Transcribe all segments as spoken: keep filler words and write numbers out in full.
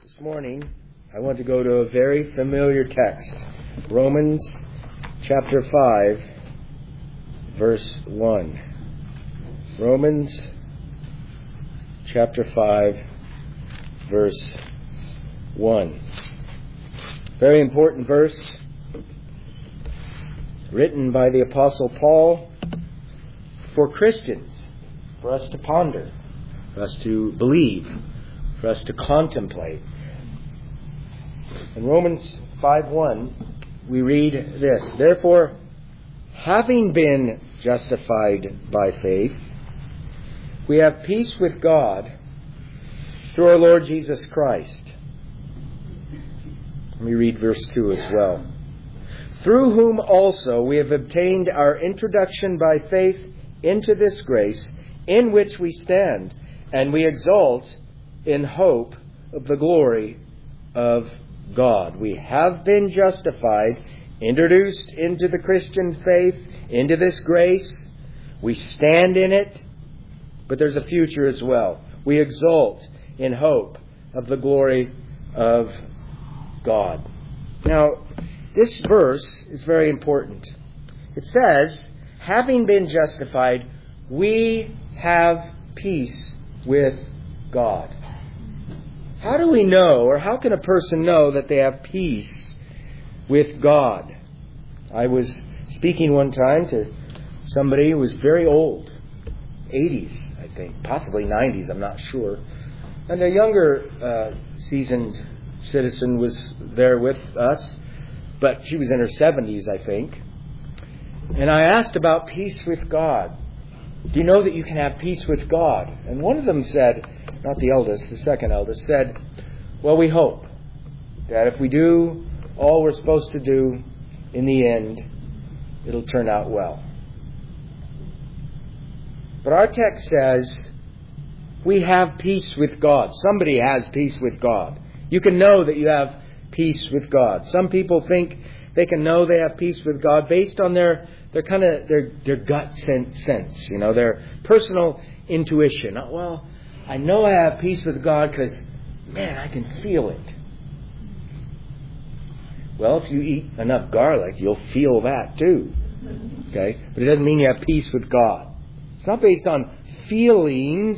This morning, I want to go to a very familiar text. Romans chapter five, verse one. Romans chapter five, verse one. Very important verse, written by the Apostle Paul for Christians, for us to ponder, for us to believe, for us to contemplate. In Romans five one, we read this: Therefore, having been justified by faith, we have peace with God through our Lord Jesus Christ. Let me read verse two as well. Through whom also we have obtained our introduction by faith into this grace in which we stand, and we exult in hope of the glory of God. We have been justified, introduced into the Christian faith, into this grace. We stand in it, but there's a future as well. We exult in hope of the glory of God. Now, this verse is very important. It says, having been justified, we have peace with God. How do we know, or how can a person know that they have peace with God? I was speaking one time to somebody who was very old, eighties, I think, possibly nineties, I'm not sure. And a younger uh, seasoned citizen was there with us, but she was in her seventies, I think. And I asked about peace with God. Do you know that you can have peace with God? And one of them said, not the eldest, the second eldest, said, well, we hope that if we do all we're supposed to do, in the end, it'll turn out well. But our text says, we have peace with God. Somebody has peace with God. You can know that you have peace with God. Some people think they can know they have peace with God based on their their kind of their their gut sense, you know, their personal intuition. Well, I know I have peace with God because, man, I can feel it. Well, if you eat enough garlic, you'll feel that too. Okay? But it doesn't mean you have peace with God. It's not based on feelings.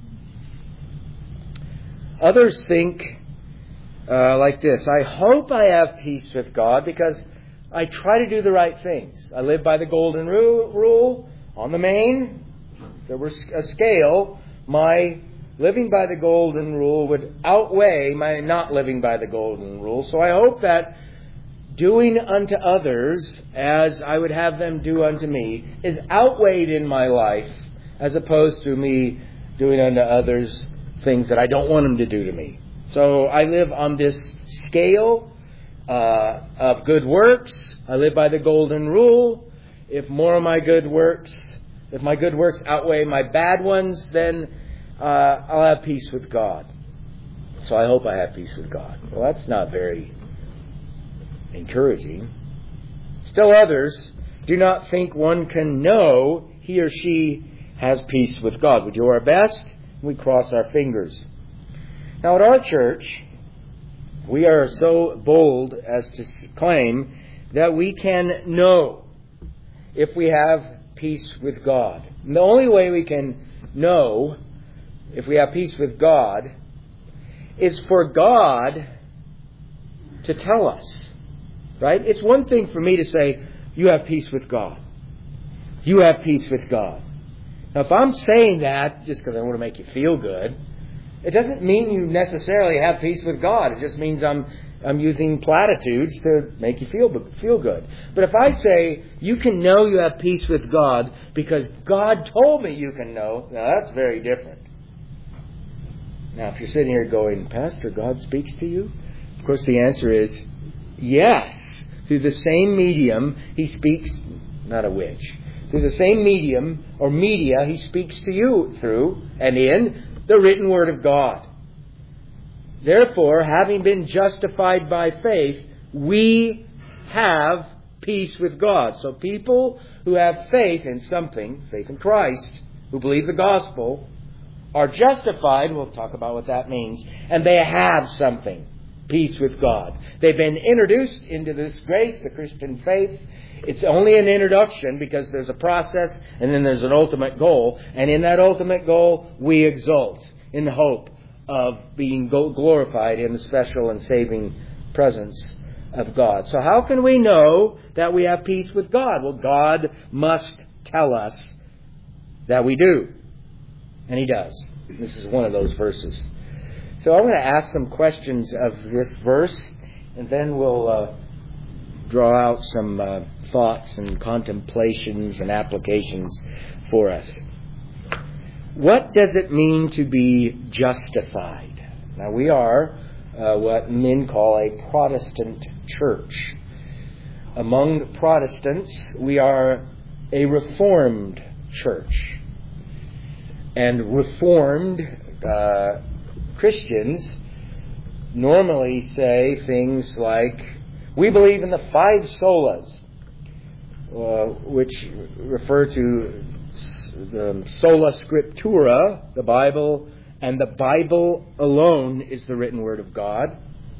Others think uh, like this: I hope I have peace with God because I try to do the right things. I live by the golden rule. On the main, if there was a scale, my living by the golden rule would outweigh my not living by the golden rule. So I hope that doing unto others as I would have them do unto me is outweighed in my life, as opposed to me doing unto others things that I don't want them to do to me. So I live on this scale uh, of good works. I live by the golden rule. If more of my good works, if my good works outweigh my bad ones, then uh, I'll have peace with God. So I hope I have peace with God. Well, that's not very encouraging. Still others do not think one can know he or she has peace with God. We do our best. We cross our fingers. Now at our church, we are so bold as to claim that we can know if we have peace with God. And the only way we can know if we have peace with God is for God to tell us. Right? It's one thing for me to say, you have peace with God. You have peace with God. Now, if I'm saying that just because I want to make you feel good, it doesn't mean you necessarily have peace with God. It just means I'm I'm using platitudes to make you feel feel good. But if I say you can know you have peace with God because God told me you can know, now that's very different. Now, if you're sitting here going, Pastor, God speaks to you? Of course, the answer is yes. Through the same medium, He speaks, not a witch. Through the same medium or media, He speaks to you through and in the written Word of God. Therefore, having been justified by faith, we have peace with God. So people who have faith in something, faith in Christ, who believe the gospel, are justified, we'll talk about what that means, and they have something, peace with God. They've been introduced into this grace, the Christian faith. It's only an introduction because there's a process and then there's an ultimate goal. And in that ultimate goal, we exult in the hope of being glorified in the special and saving presence of God. So how can we know that we have peace with God? Well, God must tell us that we do. And He does. This is one of those verses. So I'm going to ask some questions of this verse, and then we'll uh, draw out some uh, thoughts and contemplations and applications for us. What does it mean to be justified? Now, we are uh, what men call a Protestant church. Among Protestants, we are a Reformed church. And Reformed uh, Christians normally say things like, we believe in the five solas, uh, which refer to the sola scriptura, the Bible, and the Bible alone is the written word of God.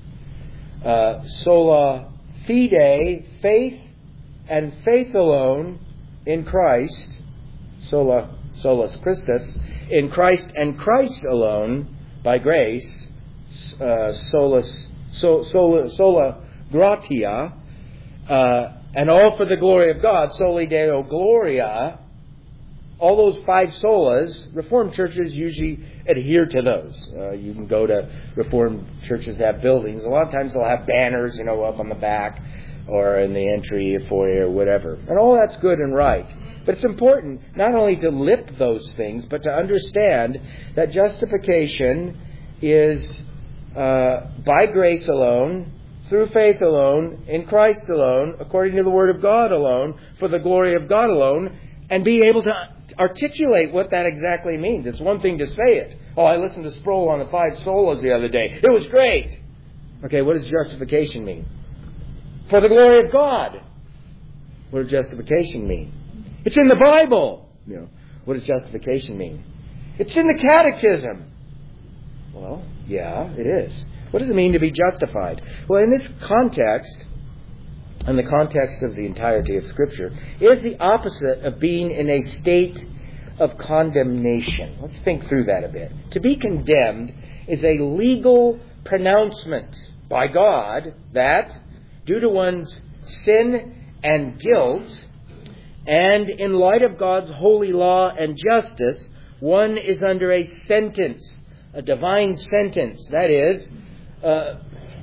Uh, sola fide, faith, and faith alone in Christ. Sola, solus Christus, in Christ and Christ alone, by grace. Uh, solus, so, sola, sola gratia, uh, and all for the glory of God. Soli Deo Gloria. All those five solas, Reformed churches usually adhere to those. Uh, you can go to Reformed churches that have buildings. A lot of times they'll have banners, you know, up on the back or in the entry foyer or whatever. And all that's good and right. But it's important not only to lip those things, but to understand that justification is uh, by grace alone, through faith alone, in Christ alone, according to the Word of God alone, for the glory of God alone, and be able to articulate what that exactly means. It's one thing to say it. Oh, I listened to Sproul on the five solas the other day. It was great. Okay, what does justification mean? For the glory of God. What does justification mean? It's in the Bible. You know, what does justification mean? It's in the Catechism. Well, yeah, it is. What does it mean to be justified? Well, in this context, in the context of the entirety of Scripture, is the opposite of being in a state of condemnation. Let's think through that a bit. To be condemned is a legal pronouncement by God that, due to one's sin and guilt, and in light of God's holy law and justice, one is under a sentence, a divine sentence. That is, uh,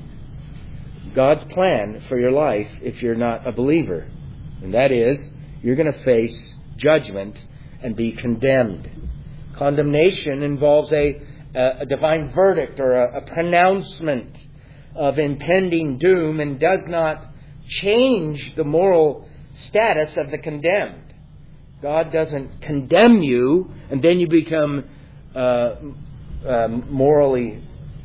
God's plan for your life if you're not a believer. And that is, you're going to face judgment and be condemned. Condemnation involves a, a divine verdict or a, a pronouncement of impending doom and does not change the moral status of the condemned. God doesn't condemn you and then you become uh, uh, morally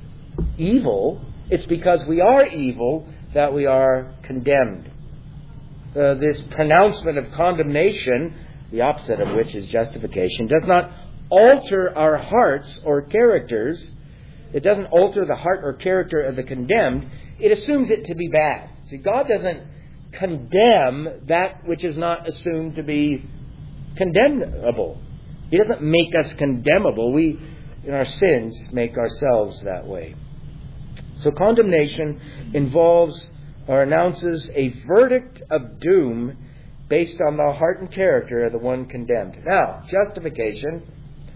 evil. It's because we are evil that we are condemned. Uh, this pronouncement of condemnation, the opposite of which is justification, does not alter our hearts or characters. It doesn't alter the heart or character of the condemned. It assumes it to be bad. See, God doesn't condemn that which is not assumed to be condemnable. He doesn't make us condemnable. We, in our sins, make ourselves that way. So condemnation involves or announces a verdict of doom based on the heart and character of the one condemned. Now, justification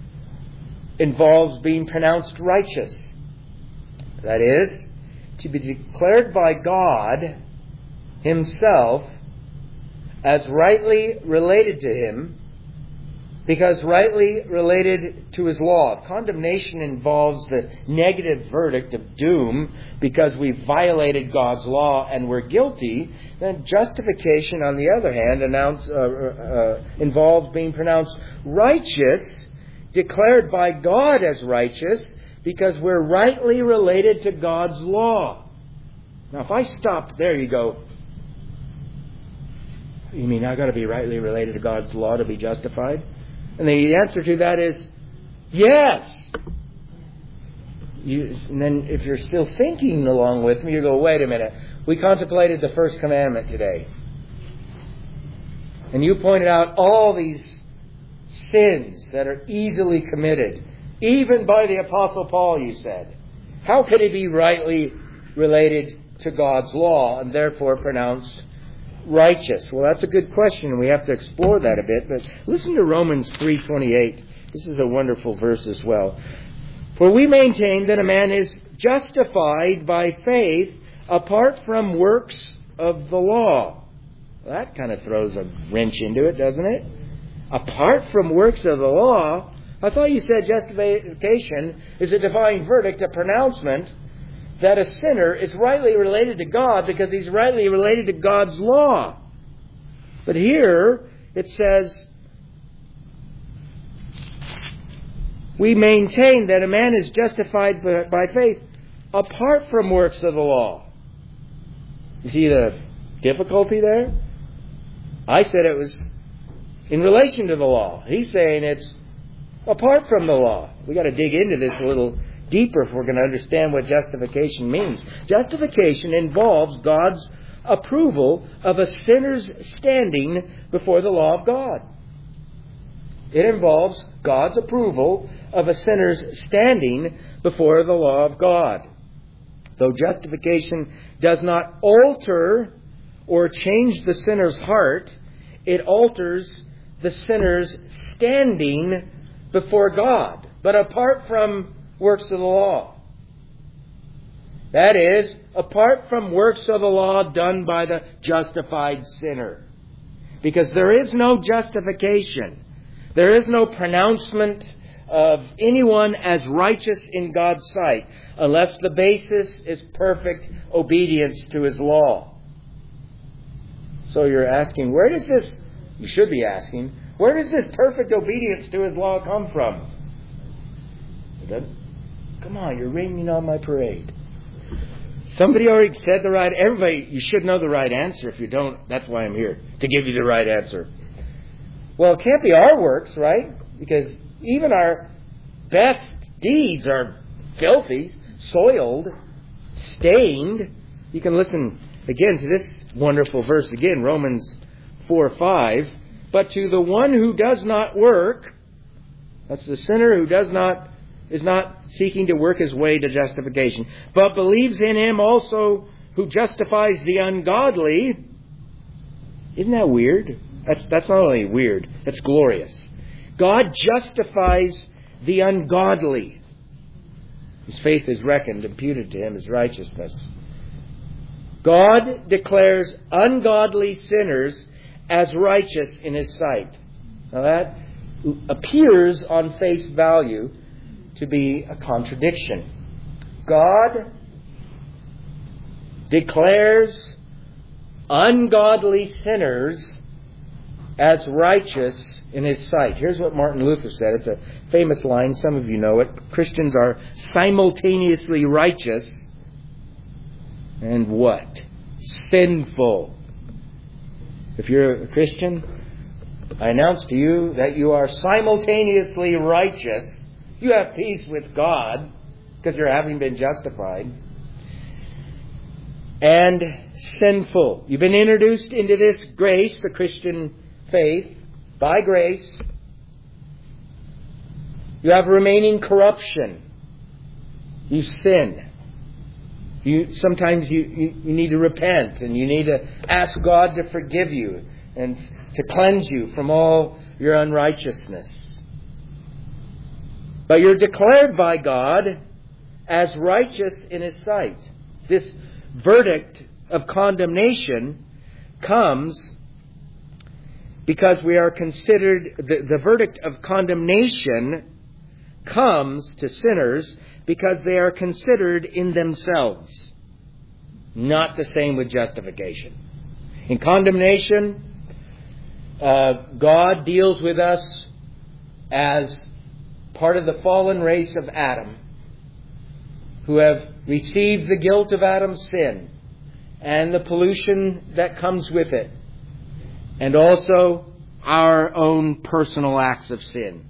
involves being pronounced righteous. That is, to be declared by God Himself as rightly related to Him, because rightly related to His law. If condemnation involves the negative verdict of doom because we violated God's law and we're guilty, then justification, on the other hand, announce, uh, uh, involves being pronounced righteous, declared by God as righteous, because we're rightly related to God's law. Now, if I stopped there, you go, you mean I've got to be rightly related to God's law to be justified? And the answer to that is, Yes. You, and then if you're still thinking along with me, you go, wait a minute. We contemplated the first commandment today. And you pointed out all these sins that are easily committed, even by the Apostle Paul, you said. How could it be rightly related to God's law and therefore pronounced righteous? Well, that's a good question. We have to explore that a bit. But listen to Romans three twenty-eight. This is a wonderful verse as well. For we maintain that a man is justified by faith apart from works of the law. Well, that kind of throws a wrench into it, doesn't it? Apart from works of the law, I thought you said justification is a divine verdict, a pronouncement that a sinner is rightly related to God because he's rightly related to God's law. But here it says, we maintain that a man is justified by faith apart from works of the law. You see the difficulty there? I said it was in relation to the law. He's saying it's apart from the law. We've got to dig into this a little deeper if we're going to understand what justification means. Justification involves God's approval of a sinner's standing before the law of God. It involves God's approval of a sinner's standing before the law of God. Though justification does not alter or change the sinner's heart, it alters the sinner's standing before God, but apart from works of the law. That is, apart from works of the law done by the justified sinner. Because there is no justification. There is no pronouncement of anyone as righteous in God's sight unless the basis is perfect obedience to His law. So you're asking, where does this, you should be asking, where does this perfect obedience to His law come from? Come on, you're raining on my parade. Somebody already said the right, everybody, you should know the right answer. If you don't, that's why I'm here, to give you the right answer. Well, it can't be our works, right? Because even our best deeds are filthy, soiled, stained. You can listen again to this wonderful verse again, Romans four five. But to the one who does not work, that's the sinner who does not, is not seeking to work his way to justification, but believes in Him also who justifies the ungodly. Isn't that weird? That's, that's not only weird, that's glorious. God justifies the ungodly. His faith is reckoned, imputed to him as righteousness. God declares ungodly sinners as righteous in His sight. Now that appears on face value to be a contradiction. God declares ungodly sinners as righteous in His sight. Here's what Martin Luther said. It's a famous line. Some of you know it. Christians are simultaneously righteous and what? Sinful. If you're a Christian, I announce to you that you are simultaneously righteous. You have peace with God because you're having been justified. And sinful. You've been introduced into this grace, the Christian faith, by grace. You have remaining corruption. You sin. You sometimes you, you, you need to repent and you need to ask God to forgive you and to cleanse you from all your unrighteousness. But you're declared by God as righteous in His sight. This verdict of condemnation comes because we are considered, the, the verdict of condemnation comes to sinners because they are considered in themselves. Not the same with justification. In condemnation, uh, God deals with us as part of the fallen race of Adam, who have received the guilt of Adam's sin and the pollution that comes with it, and also our own personal acts of sin.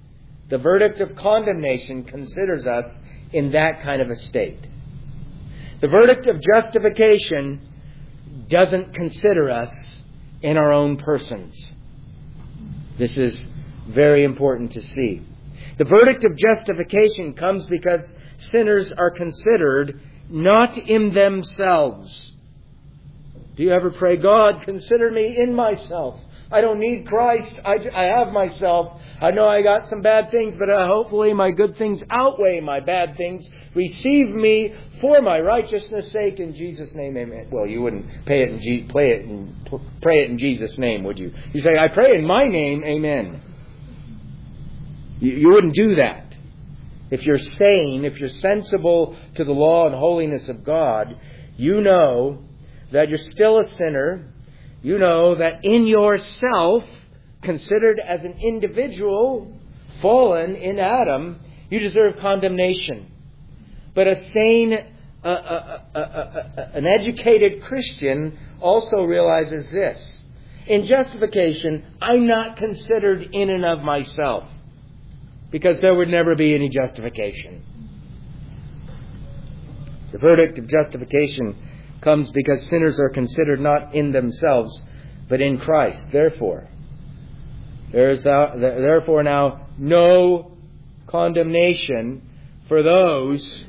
The verdict of condemnation considers us in that kind of a state. The verdict of justification doesn't consider us in our own persons. This is very important to see. The verdict of justification comes because sinners are considered not in themselves. Do you ever pray, God, consider me in myself? I don't need Christ. I, I have myself. I know I got some bad things, but uh, hopefully my good things outweigh my bad things. Receive me for my righteousness' sake in Jesus' name, amen. Well, you wouldn't pay it and G- play it and pray it in Jesus' name, would you? You say, I pray in my name, amen. You, you wouldn't do that. If you're sane, if you're sensible to the law and holiness of God, you know that you're still a sinner. You know that in yourself, considered as an individual, fallen in Adam, you deserve condemnation. But a sane, uh, uh, uh, uh, uh, an educated Christian also realizes this. In justification, I'm not considered in and of myself, because there would never be any justification. The verdict of justification comes because sinners are considered not in themselves, but in Christ. Therefore, there is therefore now no condemnation for those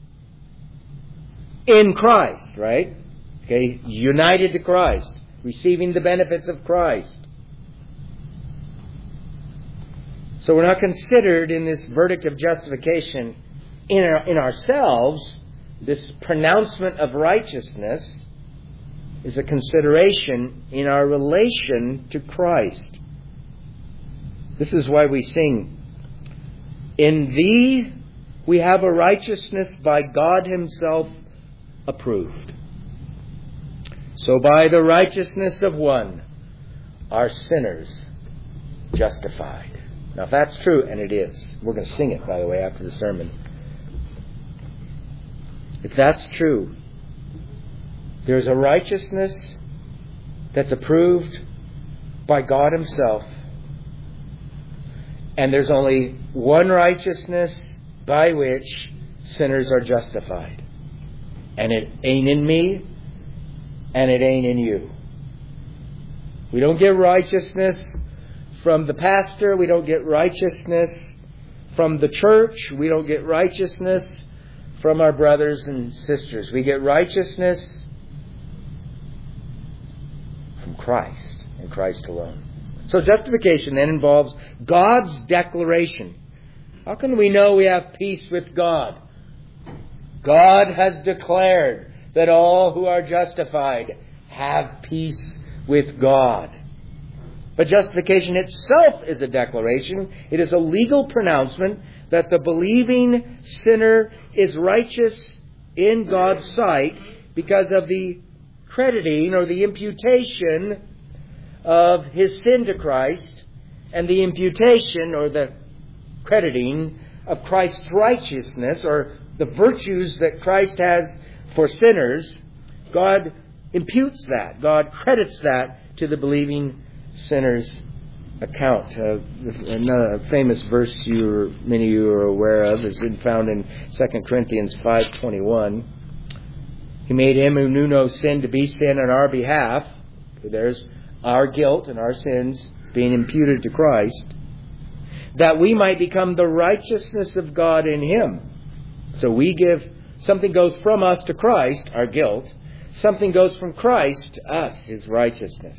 in Christ, right? Okay, united to Christ, receiving the benefits of Christ. So we're not considered in this verdict of justification in our, in ourselves. This pronouncement of righteousness is a consideration in our relation to Christ. This is why we sing, in Thee we have a righteousness by God Himself approved. So by the righteousness of one are sinners justified. Now if that's true, and it is, we're going to sing it, by the way, after the sermon. If that's true, there's a righteousness that's approved by God Himself. And there's only one righteousness by which sinners are justified. And it ain't in me, and it ain't in you. We don't get righteousness from the pastor. We don't get righteousness from the church. We don't get righteousness from our brothers and sisters. We get righteousness from Christ and Christ alone. So justification then involves God's declaration. How can we know we have peace with God? God has declared that all who are justified have peace with God. But justification itself is a declaration. It is a legal pronouncement that the believing sinner is righteous in God's sight because of the crediting or the imputation of his sin to Christ and the imputation or the crediting of Christ's righteousness or the virtues that Christ has for sinners. God imputes that. God credits that to the believing sinner's account. Uh, another famous verse you, many of you are aware of is found in Second Corinthians five twenty-one. He made Him who knew no sin to be sin on our behalf. There's our guilt and our sins being imputed to Christ, that we might become the righteousness of God in Him. So we give, something goes from us to Christ, our guilt. Something goes from Christ to us, His righteousness.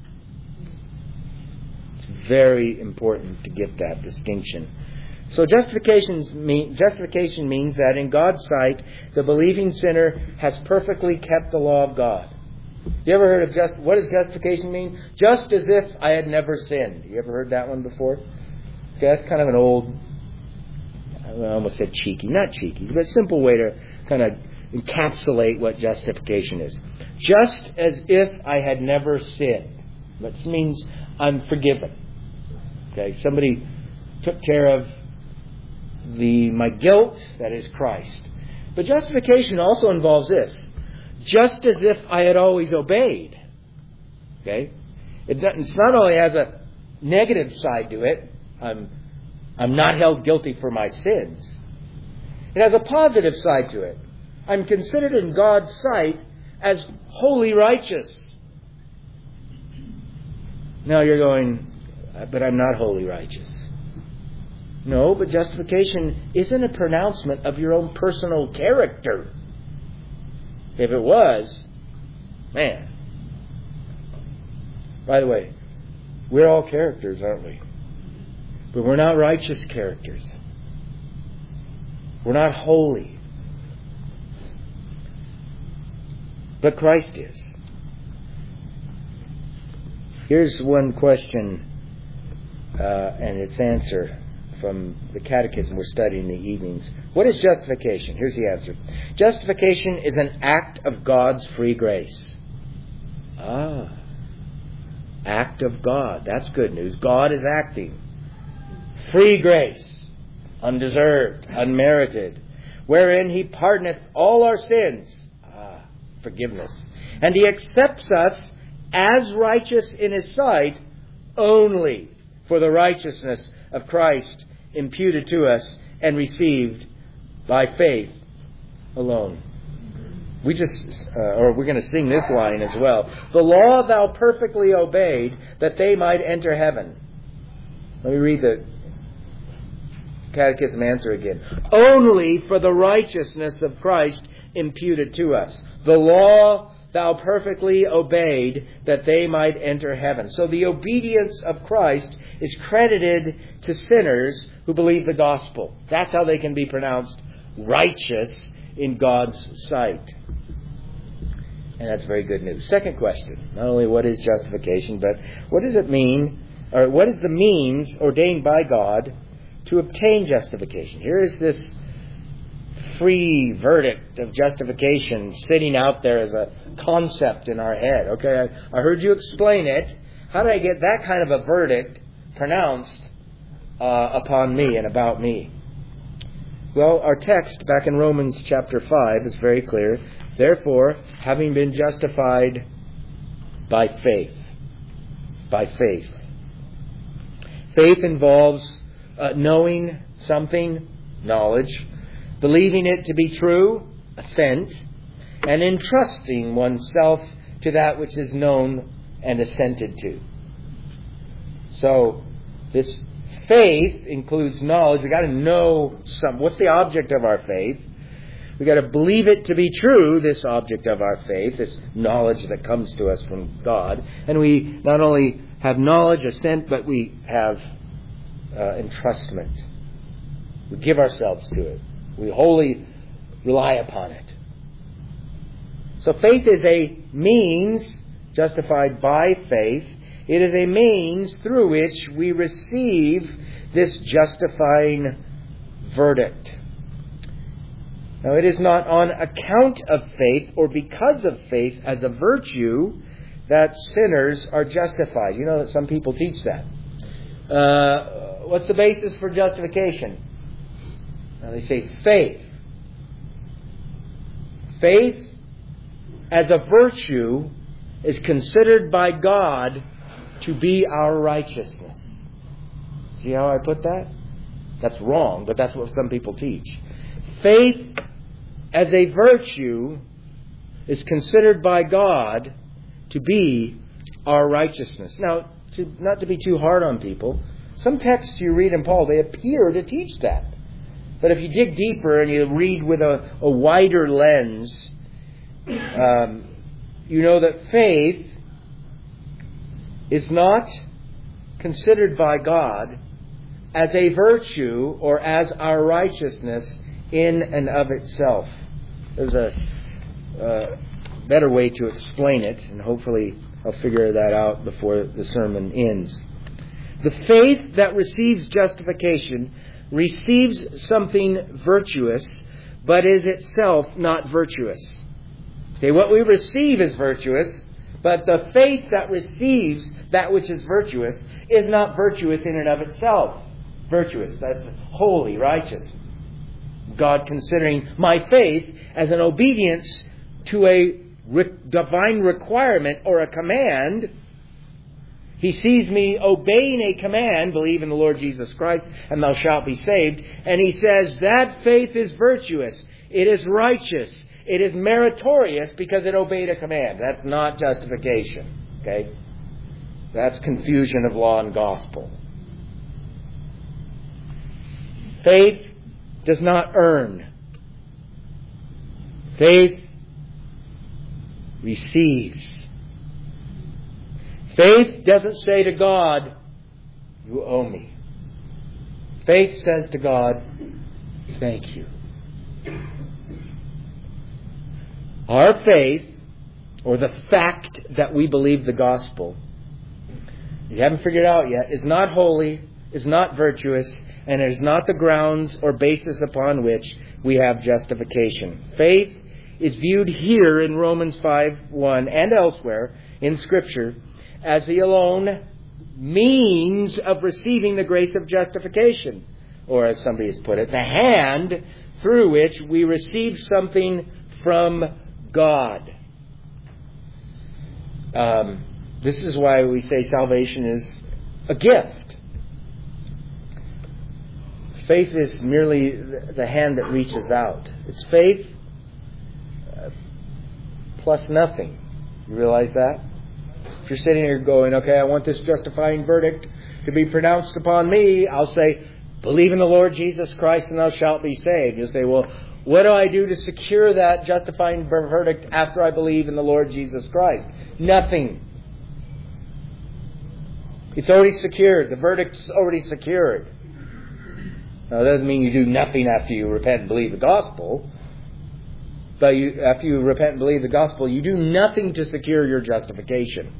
It's very important to get that distinction. So justifications mean, justification means that in God's sight, the believing sinner has perfectly kept the law of God. You ever heard of just, what does justification mean? Just as if I had never sinned. You ever heard that one before? Okay, that's kind of an old, I almost said cheeky, not cheeky, but a simple way to kind of encapsulate what justification is. Just as if I had never sinned. Which means I'm forgiven. Okay, somebody took care of the my guilt, that is Christ. But justification also involves this. Just as if I had always obeyed. Okay? It, it's not only has a negative side to it. I'm I'm not held guilty for my sins. It has a positive side to it. I'm considered in God's sight as wholly righteous. Now you're going, but I'm not wholly righteous. No, but justification isn't a pronouncement of your own personal character. If it was, man. By the way, we're all characters, aren't we? But we're not righteous characters. We're not holy. But Christ is. Here's one question uh, and its answer from the catechism we're studying in the evenings. What is justification? Here's the answer. Justification is an act of God's free grace. Ah. Act of God. That's good news. God is acting. Free grace. Undeserved. Unmerited. Wherein He pardoneth all our sins. Ah. Forgiveness. And He accepts us as righteous in His sight only for the righteousness of Christ imputed to us and received by faith alone. We just, uh, or we're going to sing this line as well. The law thou perfectly obeyed, that they might enter heaven. Let me read the catechism answer again. Only for the righteousness of Christ imputed to us. The law thou perfectly obeyed, that they might enter heaven. So the obedience of Christ is credited to sinners who believe the gospel. That's how they can be pronounced righteous in God's sight. And that's very good news. Second question. Not only what is justification, but what does it mean, or what is the means ordained by God to obtain justification? Here is this free verdict of justification sitting out there as a concept in our head. Okay, I, I heard you explain it. How did I get that kind of a verdict pronounced uh, upon me and about me? Well, our text back in Romans chapter five is very clear. Therefore, having been justified by faith. By faith. Faith involves uh, knowing something, knowledge, believing it to be true, assent, and entrusting oneself to that which is known and assented to. So, this faith includes knowledge. We've got to know some. What's the object of our faith? We've got to believe it to be true, this object of our faith, this knowledge that comes to us from God. And we not only have knowledge, assent, but we have uh, entrustment. We give ourselves to it. We wholly rely upon it. So faith is a means justified by faith. It is a means through which we receive this justifying verdict. Now, it is not on account of faith or because of faith as a virtue that sinners are justified. You know that some people teach that. Uh, what's the basis for justification? Now, they say faith. Faith as a virtue is considered by God to be our righteousness. See how I put that? That's wrong, but that's what some people teach. Faith as a virtue is considered by God to be our righteousness. Now, to, not to be too hard on people, some texts you read in Paul, they appear to teach that. But if you dig deeper and you read with a, a wider lens, um, you know that faith is not considered by God as a virtue or as our righteousness in and of itself. There's a uh, better way to explain it, and hopefully I'll figure that out before the sermon ends. The faith that receives justification receives something virtuous, but is itself not virtuous. Okay, what we receive is virtuous, but the faith that receives that which is virtuous is not virtuous in and of itself. Virtuous, that's holy, righteous. God considering my faith as an obedience to a re- divine requirement or a command He sees me obeying a command, believe in the Lord Jesus Christ, and thou shalt be saved. And he says that faith is virtuous. It is righteous. It is meritorious because it obeyed a command. That's not justification. Okay? That's confusion of law and gospel. Faith does not earn. Faith receives. Faith doesn't say to God, you owe me. Faith says to God, thank you. Our faith, or the fact that we believe the gospel, you haven't figured out yet, is not holy, is not virtuous, and is not the grounds or basis upon which we have justification. Faith is viewed here in Romans five one and elsewhere in Scripture as the alone means of receiving the grace of justification. Or as somebody has put it, the hand through which we receive something from God. Um, this is why we say salvation is a gift. Faith is merely the hand that reaches out. It's faith uh, plus nothing. You realize that? If you're sitting here going, okay, I want this justifying verdict to be pronounced upon me, I'll say, believe in the Lord Jesus Christ and thou shalt be saved. You'll say, well, what do I do to secure that justifying verdict after I believe in the Lord Jesus Christ? Nothing. It's already secured. The verdict's already secured. Now, it doesn't mean you do nothing after you repent and believe the gospel. But you, after you repent and believe the gospel, you do nothing to secure your justification.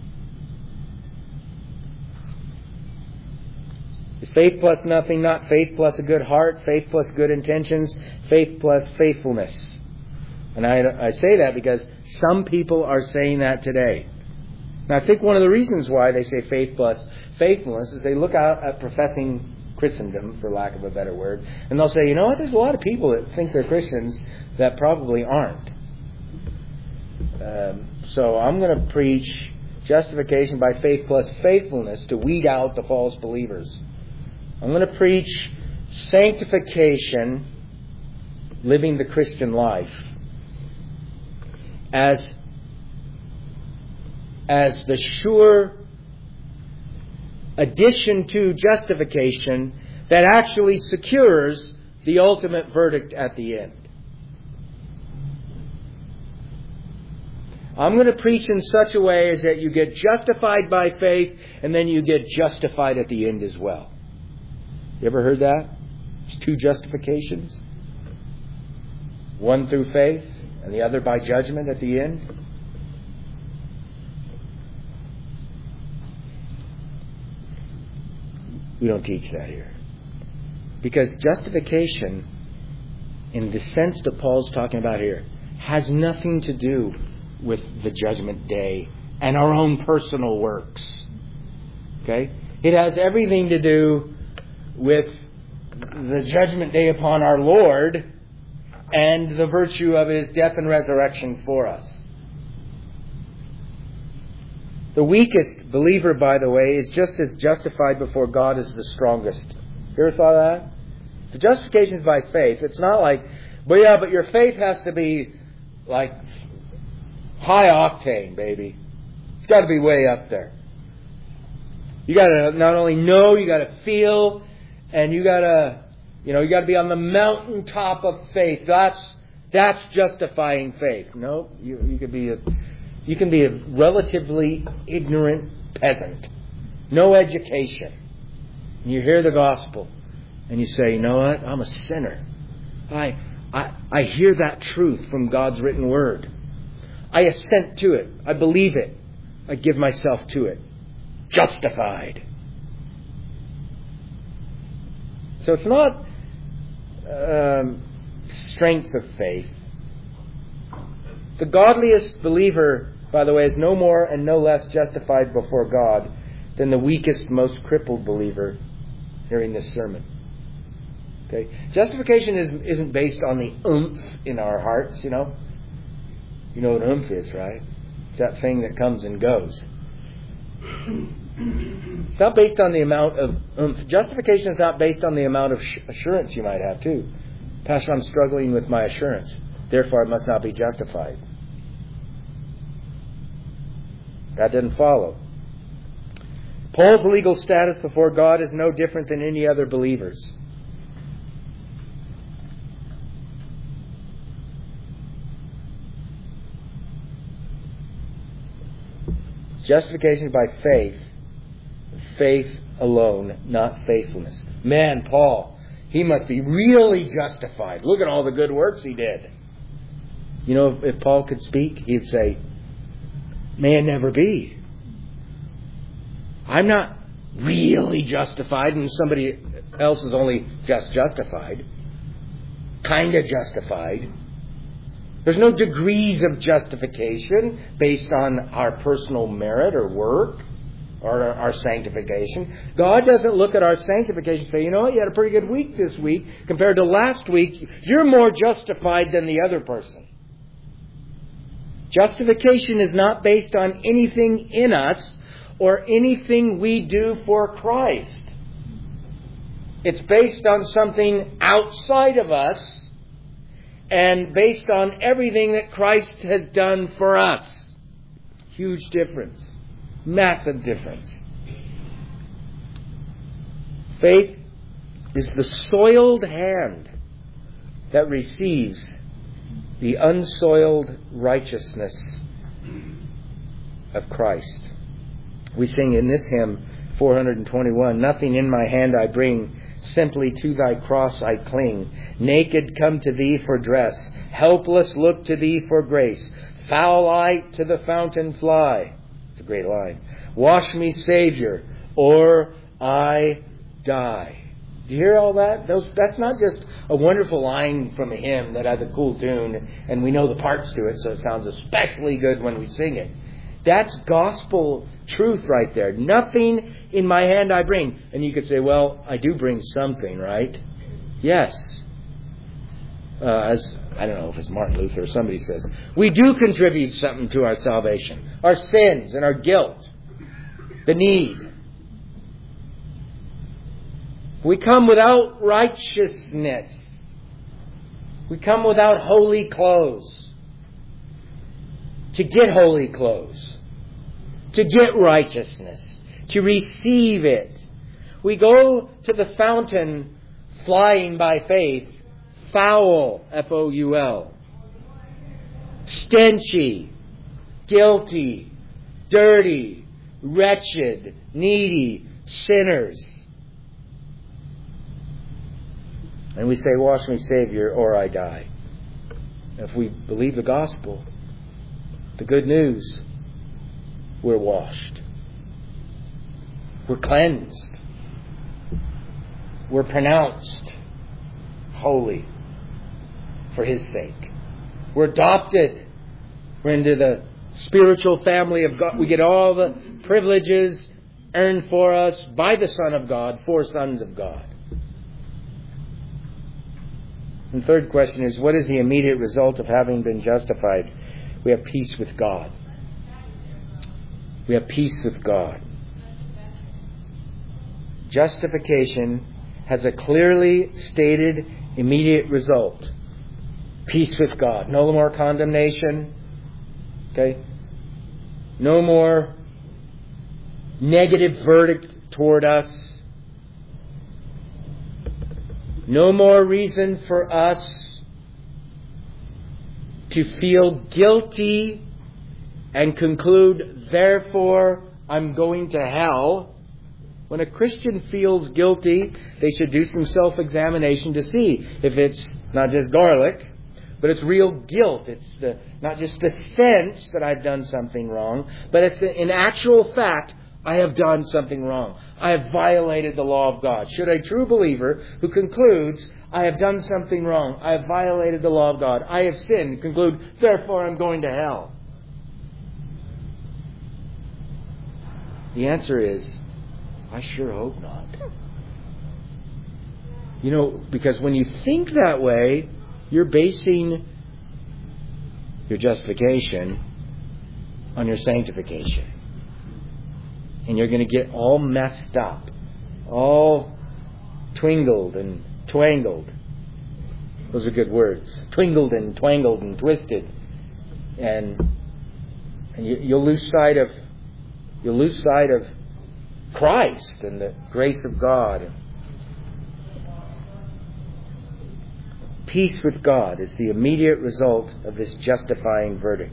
Is faith plus nothing not faith plus a good heart, faith plus good intentions, faith plus faithfulness? And I, I say that because some people are saying that today. And I think one of the reasons why they say faith plus faithfulness is they look out at professing Christendom, for lack of a better word, and they'll say, you know what, there's a lot of people that think they're Christians that probably aren't. Um, so I'm going to preach justification by faith plus faithfulness to weed out the false believers. I'm going to preach sanctification, living the Christian life, as, as the sure addition to justification that actually secures the ultimate verdict at the end. I'm going to preach in such a way as that you get justified by faith and then you get justified at the end as well. You ever heard that? There's two justifications. One through faith and the other by judgment at the end. We don't teach that here. Because justification, in the sense that Paul's talking about here, has nothing to do with the judgment day and our own personal works. Okay? It has everything to do with the judgment day upon our Lord and the virtue of His death and resurrection for us. The weakest believer, by the way, is just as justified before God as the strongest. You ever thought of that? The justification is by faith. It's not like, but yeah, but your faith has to be like high octane, baby. It's got to be way up there. You got to not only know, you got to feel, and you got to, you know, you got to be on the mountaintop of faith. That's that's justifying faith. No, you you could be a You can be a relatively ignorant peasant. No education. And you hear the gospel. And you say, you know what? I'm a sinner. I, I, I hear that truth from God's written word. I assent to it. I believe it. I give myself to it. Justified. So it's not um, strength of faith. The godliest believer, by the way, is no more and no less justified before God than the weakest, most crippled believer hearing this sermon. Okay? Justification is, isn't based on the oomph in our hearts, you know. You know what oomph is, right? It's that thing that comes and goes. It's not based on the amount of oomph. Justification is not based on the amount of assurance you might have too. Pastor, I'm struggling with my assurance. Therefore, I must not be justified. That didn't follow. Paul's legal status before God is no different than any other believer's. Justification by faith. Faith alone, not faithfulness. Man, Paul, he must be really justified. Look at all the good works he did. You know, if, if Paul could speak, he'd say, may it never be. I'm not really justified and somebody else is only just justified. Kind of justified. There's no degrees of justification based on our personal merit or work or our sanctification. God doesn't look at our sanctification and say, you know what, you had a pretty good week this week compared to last week. You're more justified than the other person. Justification is not based on anything in us or anything we do for Christ. It's based on something outside of us and based on everything that Christ has done for us. Huge difference. Massive difference. Faith is the soiled hand that receives the unsoiled righteousness of Christ. We sing in this hymn, four twenty-one, nothing in my hand I bring, simply to thy cross I cling. Naked come to thee for dress, helpless look to thee for grace. Foul I to the fountain fly. It's a great line. Wash me, Savior, or I die. Do you hear all that? Those, that's not just a wonderful line from a hymn that has a cool tune and we know the parts to it, so it sounds especially good when we sing it. That's gospel truth right there. Nothing in my hand I bring. And you could say, well, I do bring something, right? Yes. Uh, as I don't know if it's Martin Luther or somebody says, we do contribute something to our salvation. Our sins and our guilt. The need. We come without righteousness. We come without holy clothes. To get holy clothes. To get righteousness. To receive it. We go to the fountain flying by faith. Foul, F O U L. Stenchy. Guilty. Dirty. Wretched. Needy. Sinners. And we say, wash me, Savior, or I die. If we believe the gospel, the good news, we're washed. We're cleansed. We're pronounced holy for His sake. We're adopted. We're into the spiritual family of God. We get all the privileges earned for us by the Son of God, for sons of God. And the third question is, what is the immediate result of having been justified? We have peace with God. We have peace with God. Justification has a clearly stated immediate result. Peace with God. No more condemnation. Okay? No more negative verdict toward us. No more reason for us to feel guilty and conclude, therefore, I'm going to hell. When a Christian feels guilty, they should do some self-examination to see if it's not just garlic, but it's real guilt. It's the not just the sense that I've done something wrong, but it's in actual fact, I have done something wrong. I have violated the law of God. Should a true believer who concludes, I have done something wrong, I have violated the law of God, I have sinned, conclude, therefore I'm going to hell? The answer is, I sure hope not. You know, because when you think that way, you're basing your justification on your sanctification. And you're going to get all messed up. All twingled and twangled. Those are good words. Twingled and twangled and twisted. And, and you, you'll lose sight of you'll lose sight of Christ and the grace of God. Peace with God is the immediate result of this justifying verdict.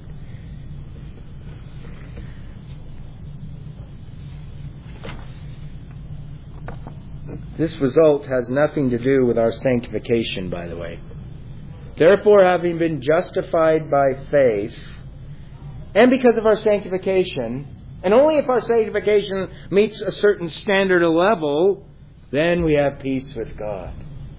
This result has nothing to do with our sanctification, by the way. Therefore, having been justified by faith, and because of our sanctification, and only if our sanctification meets a certain standard of level, then we have peace with God.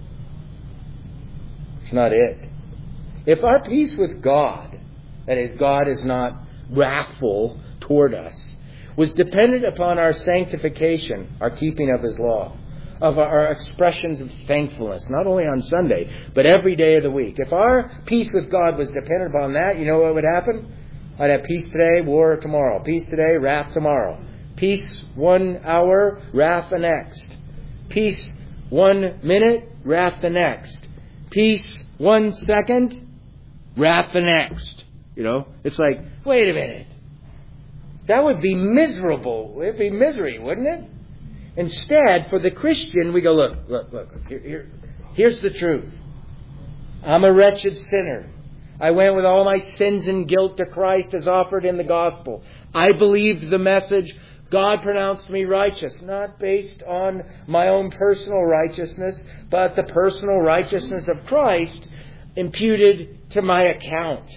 It's not it. If our peace with God, that is, God is not wrathful toward us, was dependent upon our sanctification, our keeping of His law, of our expressions of thankfulness, not only on Sunday, but every day of the week. If our peace with God was dependent upon that, you know what would happen? I'd have peace today, war tomorrow. Peace today, wrath tomorrow. Peace one hour, wrath the next. Peace one minute, wrath the next. Peace one second, wrath the next. You know, it's like, wait a minute. That would be miserable. It would be misery, wouldn't it? Instead, for the Christian, we go, look, look, look. Here, here, here's the truth. I'm a wretched sinner. I went with all my sins and guilt to Christ as offered in the gospel. I believed the message. God pronounced me righteous, not based on my own personal righteousness, but the personal righteousness of Christ imputed to my account.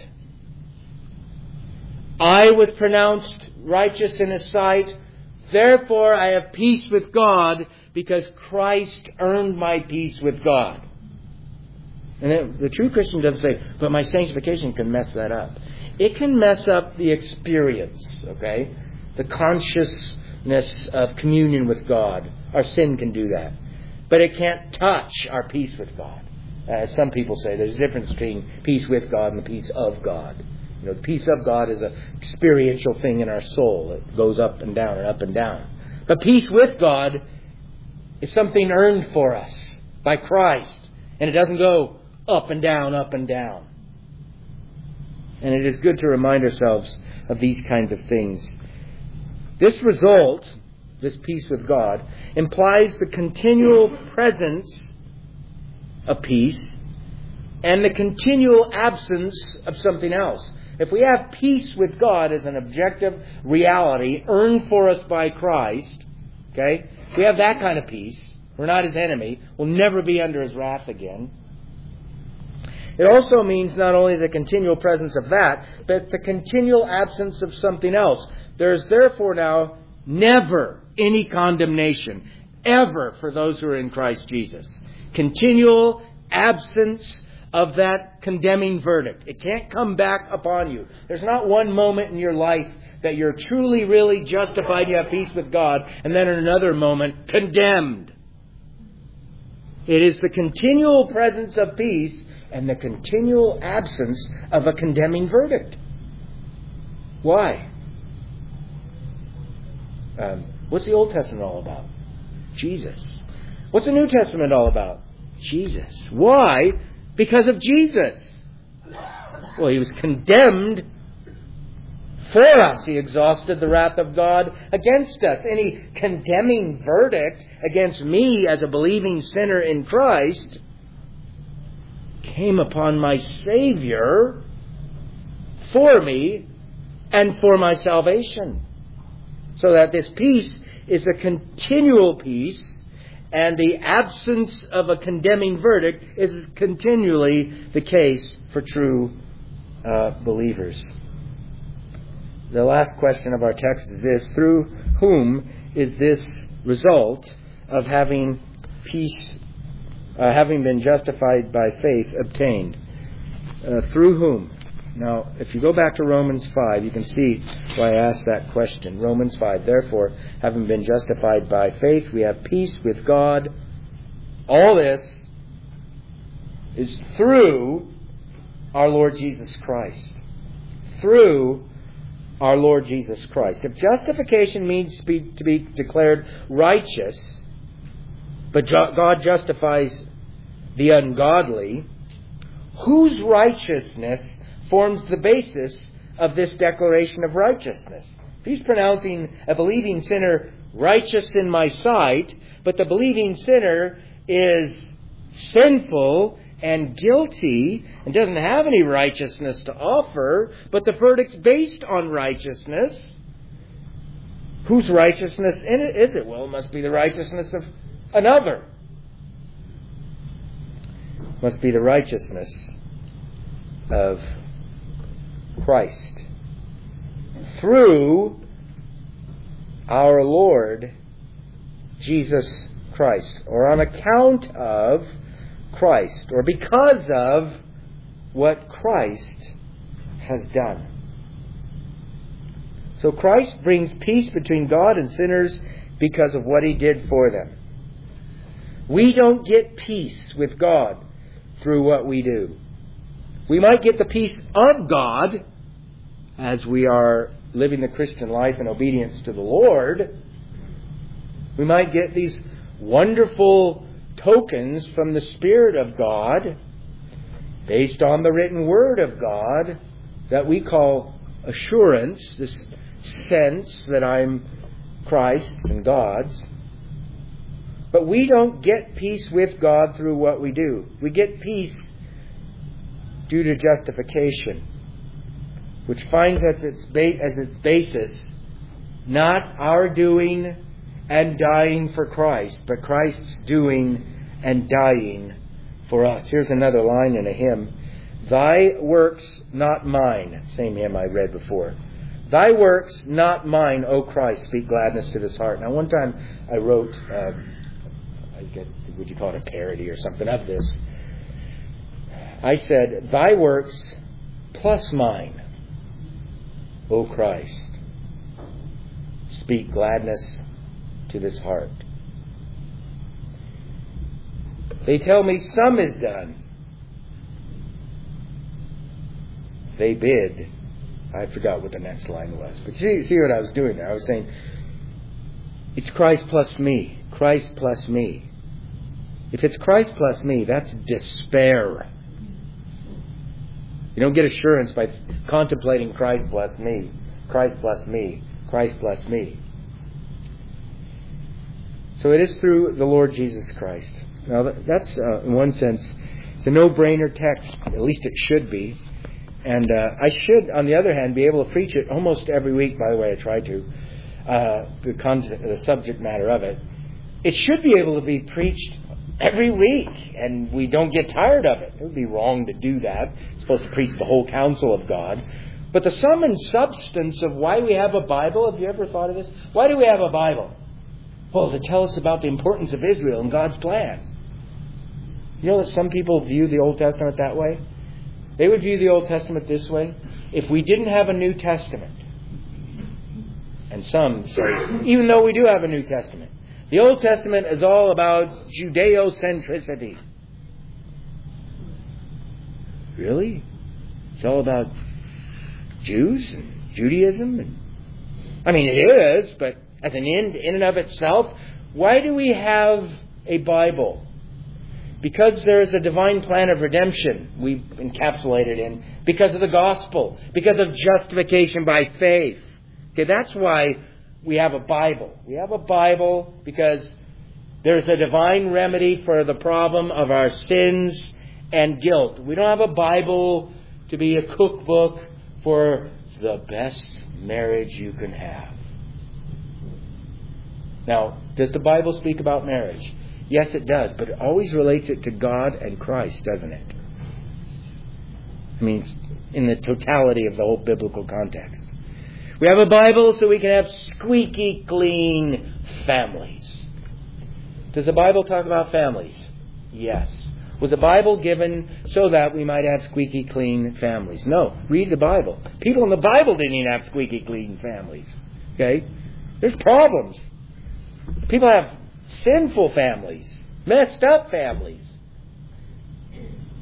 I was pronounced righteous in His sight. Therefore, I have peace with God because Christ earned my peace with God. And then the true Christian doesn't say, but my sanctification can mess that up. It can mess up the experience, okay? The consciousness of communion with God. Our sin can do that. But it can't touch our peace with God. As some people say, there's a difference between peace with God and the peace of God. You know, the peace of God is an experiential thing in our soul. It goes up and down and up and down. But peace with God is something earned for us by Christ. And it doesn't go up and down, up and down. And it is good to remind ourselves of these kinds of things. This result, this peace with God, implies the continual presence of peace and the continual absence of something else. If we have peace with God as an objective reality earned for us by Christ, okay, if we have that kind of peace, we're not His enemy, we'll never be under His wrath again. It also means not only the continual presence of that, but the continual absence of something else. There is therefore now never any condemnation, ever, for those who are in Christ Jesus. Continual absence of that condemning verdict. It can't come back upon you. There's not one moment in your life that you're truly, really justified, you have peace with God, and then in another moment, condemned. It is the continual presence of peace and the continual absence of a condemning verdict. Why? Um, what's the Old Testament all about? Jesus. What's the New Testament all about? Jesus. Why? Because of Jesus. Well, He was condemned for us. He exhausted the wrath of God against us. Any condemning verdict against me as a believing sinner in Christ came upon my Savior for me and for my salvation. So that this peace is a continual peace, and the absence of a condemning verdict is continually the case for true uh, believers. The last question of our text is this: through whom is this result of having peace, uh, having been justified by faith, obtained? Uh, through whom? Now, if you go back to Romans five, you can see why I asked that question. Romans five, therefore, having been justified by faith, we have peace with God. All this is through our Lord Jesus Christ. Through our Lord Jesus Christ. If justification means to be, to be declared righteous, but God justifies the ungodly, whose righteousness forms the basis of this declaration of righteousness? If He's pronouncing a believing sinner righteous in my sight, but the believing sinner is sinful and guilty and doesn't have any righteousness to offer, but the verdict's based on righteousness, whose righteousness in it is it? Well, it must be the righteousness of another. It must be the righteousness of Christ through our Lord Jesus Christ, or on account of Christ, or because of what Christ has done. So Christ brings peace between God and sinners because of what He did for them. We don't get peace with God through what we do. We might get the peace of God as we are living the Christian life in obedience to the Lord. We might get these wonderful tokens from the Spirit of God based on the written Word of God that we call assurance, this sense that I'm Christ's and God's. But we don't get peace with God through what we do. We get peace due to justification, which finds as its, ba- as its basis not our doing and dying for Christ, but Christ's doing and dying for us. Here's another line in a hymn. Thy works, not mine. Same hymn I read before. Thy works, not mine, O Christ, speak gladness to this heart. Now, one time I wrote, uh, I get, would you call it a parody or something of this? I said, Thy works plus mine, O Christ, speak gladness to this heart. They tell me some is done. They bid. I forgot what the next line was. But see, see what I was doing there? I was saying, it's Christ plus me. Christ plus me. If it's Christ plus me, that's despair. You don't get assurance by contemplating Christ plus me. Christ plus me. Christ plus me. So it is through the Lord Jesus Christ. Now that's, uh, in one sense, it's a no-brainer text. At least it should be. And uh, I should, on the other hand, be able to preach it almost every week. By the way, I try to. Uh, the, content, the subject matter of it. It should be able to be preached every week, and we don't get tired of it. It would be wrong to do that. It's supposed to preach the whole counsel of God. But the sum and substance of why we have a Bible, have you ever thought of this? Why do we have a Bible? Well, to tell us about the importance of Israel and God's plan. You know that some people view the Old Testament that way? They would view the Old Testament this way. If we didn't have a New Testament, and some say, even though we do have a New Testament, the Old Testament is all about Judeo-centricity. Really? It's all about Jews and Judaism? And, I mean, it is, but as an end in and of itself, why do we have a Bible? Because there is a divine plan of redemption we encapsulate it in. Because of the gospel. Because of justification by faith. Okay, that's why we have a Bible. We have a Bible because there's a divine remedy for the problem of our sins and guilt. We don't have a Bible to be a cookbook for the best marriage you can have. Now, does the Bible speak about marriage? Yes, it does, but it always relates it to God and Christ, doesn't it? I mean, in the totality of the whole biblical context. We have a Bible so we can have squeaky clean families. Does the Bible talk about families? Yes. Was the Bible given so that we might have squeaky clean families? No. Read the Bible. People in the Bible didn't even have squeaky clean families. Okay? There's problems. People have sinful families, messed up families.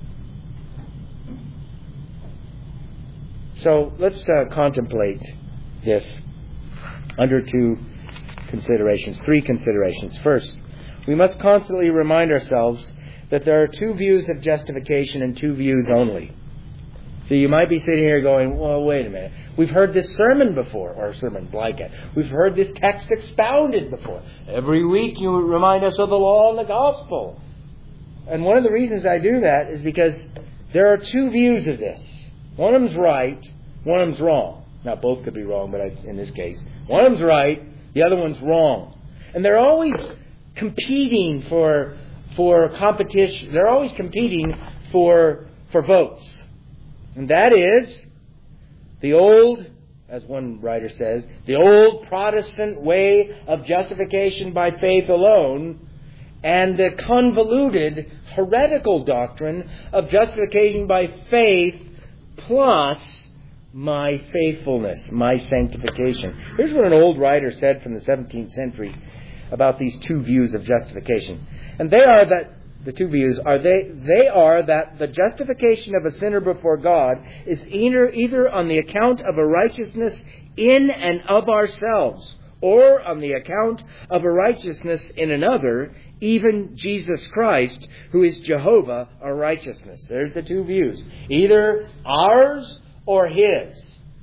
So let's uh, contemplate this under two considerations, three considerations. First, we must constantly remind ourselves that there are two views of justification and two views only. So you might be sitting here going, well, wait a minute. We've heard this sermon before, or sermon blanket. We've heard this text expounded before. Every week you remind us of the law and the gospel. And one of the reasons I do that is because there are two views of this. One of them's right, one of them's wrong. Now, both could be wrong, but I, in this case, one of them's right, the other one's wrong. And they're always competing for for competition. They're always competing for for votes. And that is the old, as one writer says, the old Protestant way of justification by faith alone, and the convoluted heretical doctrine of justification by faith plus my faithfulness, my sanctification. Here's what an old writer said from the seventeenth century about these two views of justification. And they are that, the two views are they, they are that the justification of a sinner before God is either, either on the account of a righteousness in and of ourselves, or on the account of a righteousness in another, even Jesus Christ, who is Jehovah, our righteousness. There's the two views. Either ours or His.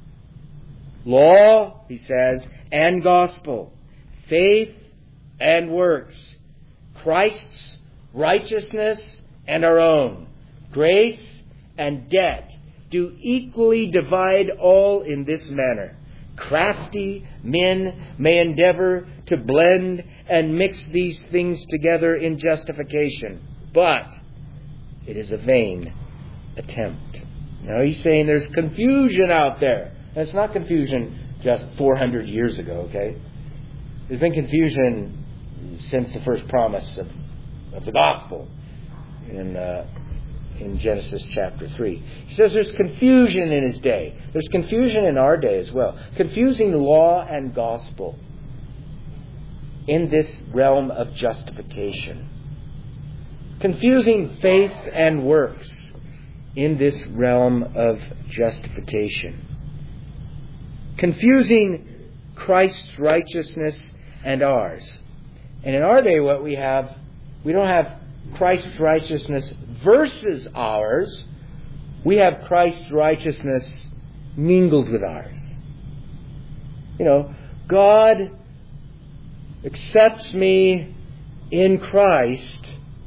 Law, he says, and gospel. Faith and works. Christ's righteousness and our own. Grace and debt do equally divide all in this manner. Crafty men may endeavor to blend and mix these things together in justification, but it is a vain attempt. Now he's saying there's confusion out there. And it's not confusion just four hundred years ago, okay? There's been confusion since the first promise of, of the gospel in uh, in Genesis chapter three. He says there's confusion in his day. There's confusion in our day as well. Confusing law and gospel in this realm of justification. Confusing faith and works in this realm of justification. Confusing Christ's righteousness and ours. And in our day what we have, we don't have Christ's righteousness versus ours. We have Christ's righteousness mingled with ours. You know, God accepts me in Christ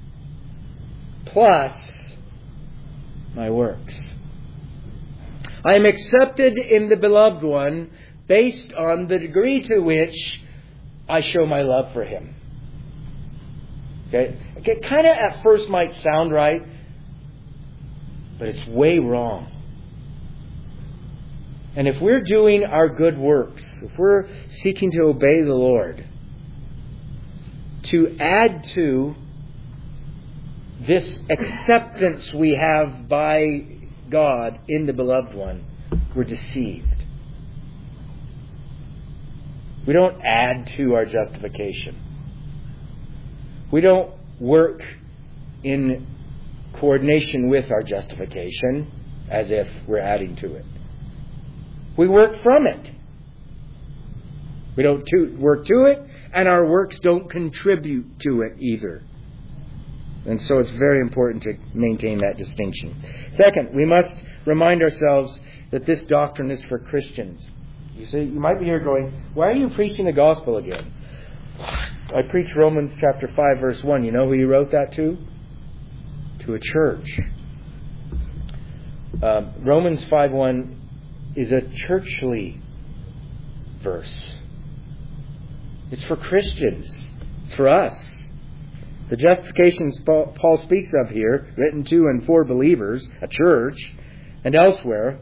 plus my works. I am accepted in the Beloved One based on the degree to which I show my love for Him. Okay? It kind of at first might sound right, but it's way wrong. And if we're doing our good works, if we're seeking to obey the Lord, to add to this acceptance we have by God in the Beloved One, we're deceived. We don't add to our justification. We don't work in coordination with our justification as if we're adding to it. We work from it. We don't to, work to it, and our works don't contribute to it either. And so it's very important to maintain that distinction. Second, we must remind ourselves that this doctrine is for Christians. You see, you might be here going, why are you preaching the gospel again? I preach Romans chapter five, verse one. You know who he wrote that to? To a church. Uh, Romans five one is a churchly verse. It's for Christians. It's for us. The justifications Paul speaks of here, written to and for believers, a church, and elsewhere,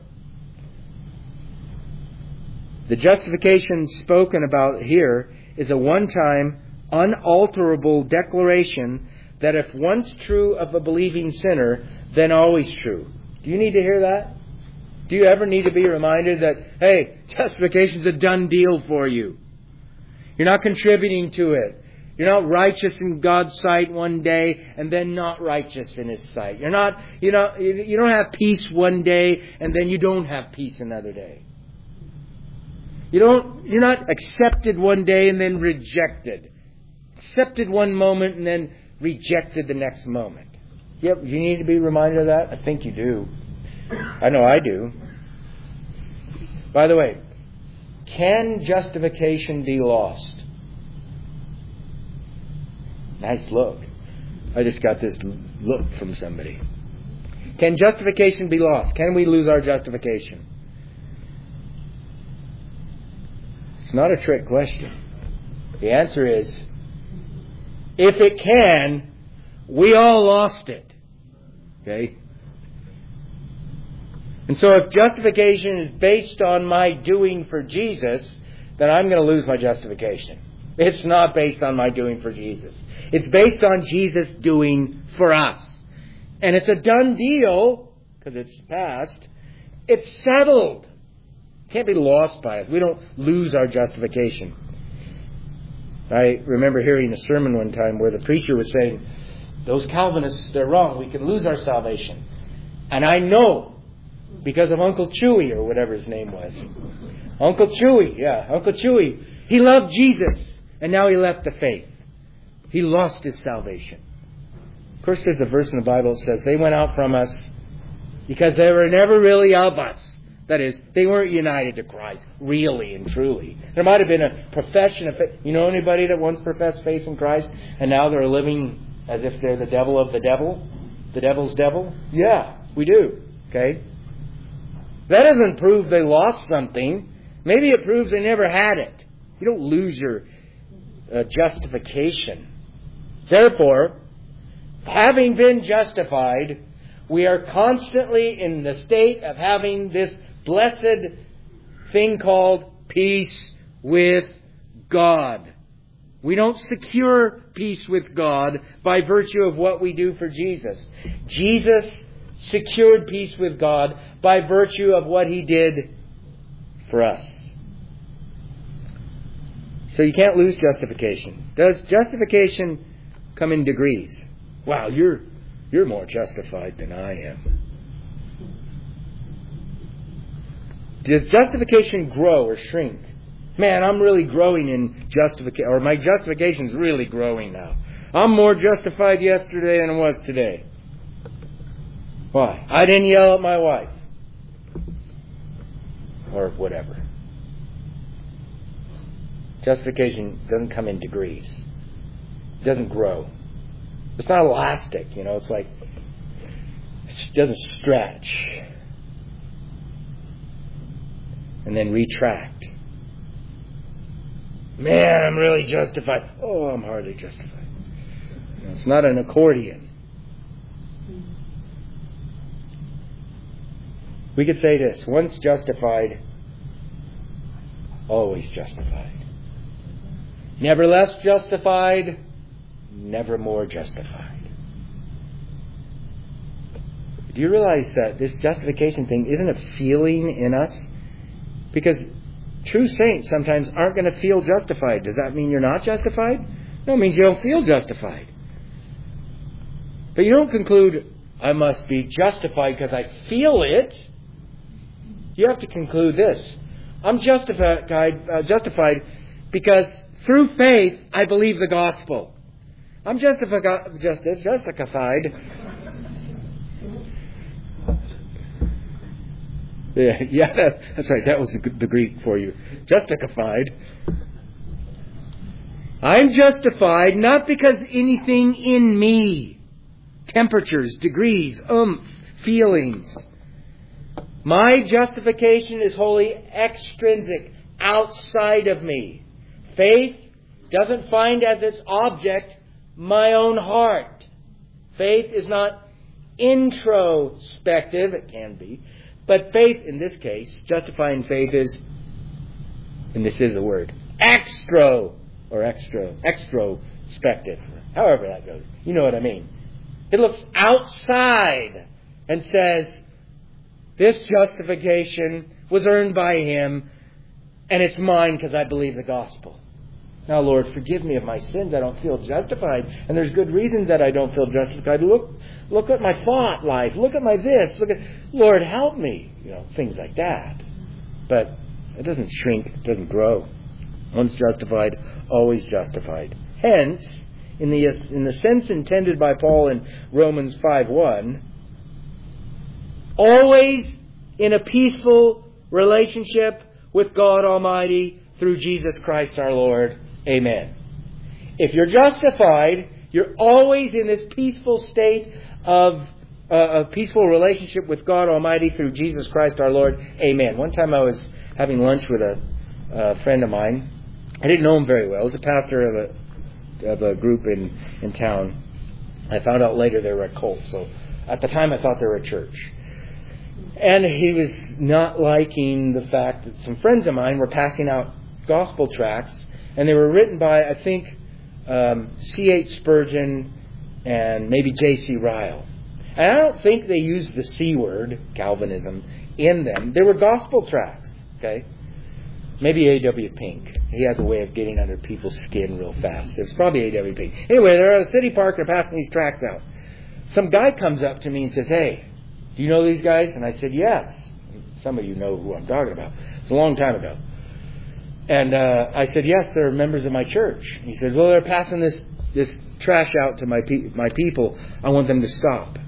the justification spoken about here is a one-time, unalterable declaration that if once true of a believing sinner, then always true. Do you need to hear that? Do you ever need to be reminded that, hey, justification's a done deal for you? You're not contributing to it. You're not righteous in God's sight one day and then not righteous in His sight. You're not, you know, you don't have peace one day and then you don't have peace another day. You don't, you're not accepted one day and then rejected. Accepted one moment and then rejected the next moment. Yep, you need to be reminded of that? I think you do. I know I do. By the way, can justification be lost? Nice look. I just got this look from somebody. Can justification be lost? Can we lose our justification? It's not a trick question. The answer is, if it can, we all lost it. Okay? And so if justification is based on my doing for Jesus, then I'm going to lose my justification. It's not based on my doing for Jesus. It's based on Jesus doing for us. And it's a done deal, because it's past. It's settled. It can't be lost by us. We don't lose our justification. I remember hearing a sermon one time where the preacher was saying, those Calvinists, they're wrong. We can lose our salvation. And I know, because of Uncle Chewy, or whatever his name was. Uncle Chewy, yeah, Uncle Chewy. He loved Jesus, and now he left the faith. He lost his salvation. Of course, there's a verse in the Bible that says they went out from us because they were never really of us. That is, they weren't united to Christ, really and truly. There might have been a profession of faith. You know anybody that once professed faith in Christ and now they're living as if they're the devil of the devil? The devil's devil? Yeah, we do. Okay? That doesn't prove they lost something. Maybe it proves they never had it. You don't lose your uh, justification. Therefore, having been justified, we are constantly in the state of having this blessed thing called peace with God. We don't secure peace with God by virtue of what we do for Jesus. Jesus secured peace with God by virtue of what He did for us. So you can't lose justification. Does justification come in degrees? Wow, you're you're more justified than I am. Does justification grow or shrink? Man, I'm really growing in justification, or my justification's really growing now. I'm more justified yesterday than I was today. Why? I didn't yell at my wife. Or whatever. Justification doesn't come in degrees. It doesn't grow. It's not elastic, you know. It's like, it doesn't stretch. And then retract. Man, I'm really justified. Oh, I'm hardly justified. You know, it's not an accordion. We could say this: once justified, always justified. Never less justified, never more justified. Do you realize that this justification thing isn't a feeling in us? Because true saints sometimes aren't going to feel justified. Does that mean you're not justified? No, it means you don't feel justified. But you don't conclude, I must be justified because I feel it. You have to conclude this: I'm justified, uh, justified because through faith I believe the gospel. I'm justified. Just, justified. Yeah, yeah that, that's right. That was the, the Greek for you. Justified. I'm justified not because anything in me, temperatures, degrees, oomph, feelings. My justification is wholly extrinsic, outside of me. Faith doesn't find as its object my own heart. Faith is not introspective. It can be. But faith, in this case, justifying faith is, and this is a word, extro, or extra, extrospective. However that goes. You know what I mean. It looks outside and says, this justification was earned by Him, and it's mine because I believe the gospel. Now, Lord, forgive me of my sins. I don't feel justified. And there's good reasons that I don't feel justified. Look, look at my thought life. Look at my this. Look at, Lord, help me. You know, things like that. But It doesn't shrink. It doesn't grow. Once justified, always justified. Hence, in the in the sense intended by Paul in Romans five one, always in a peaceful relationship with God Almighty through Jesus Christ our Lord. Amen. If you're justified, you're always in this peaceful state of uh, a peaceful relationship with God Almighty through Jesus Christ our Lord. Amen. One time I was having lunch with a, a friend of mine. I didn't know him very well. He was a pastor of a of a group in, in town. I found out later they were a cult. So at the time I thought they were a church. And he was not liking the fact that some friends of mine were passing out gospel tracts, and they were written by, I think, um, C H Spurgeon and maybe J C Ryle. And I don't think they used the C word, Calvinism, in them. They were gospel tracts, okay? Maybe A W Pink. He has a way of getting under people's skin real fast. It was probably A W Pink. Anyway, they're at a city park, they're passing these tracts out. Some guy comes up to me and says, "Hey, do you know these guys?" And I said, "Yes." Some of you know who I'm talking about. It's a long time ago. And uh, I said, "Yes, they're members of my church." He said, "Well, they're passing this this trash out to my pe- my people. I want them to stop."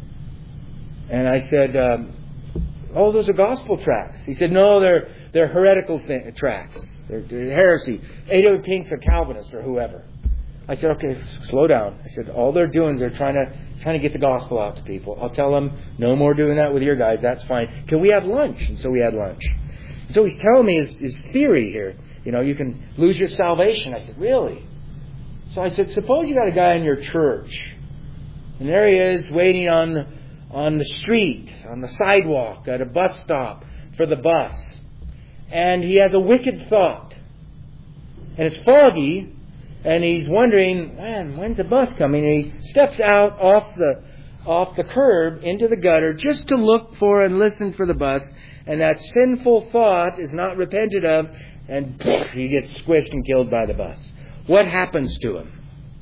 And I said, um, "Oh, those are gospel tracts." He said, "No, they're they're heretical th- tracts. They're, they're heresy. A W Pink's a Calvinist or whoever." I said, "Okay, slow down." I said, "All they're doing is they're trying to trying to get the gospel out to people. I'll tell them, no more doing that with your guys. That's fine. Can we have lunch?" And so we had lunch. So he's telling me his, his theory here. You know, you can lose your salvation. I said, "Really?" So I said, "Suppose you got a guy in your church, and there he is waiting on on the street, on the sidewalk, at a bus stop for the bus. And he has a wicked thought. And it's foggy, and he's wondering, man, when's the bus coming?" And he steps out off the off the curb into the gutter just to look for and listen for the bus. And that sinful thought is not repented of, and poof, he gets squished and killed by the bus. What happens to him?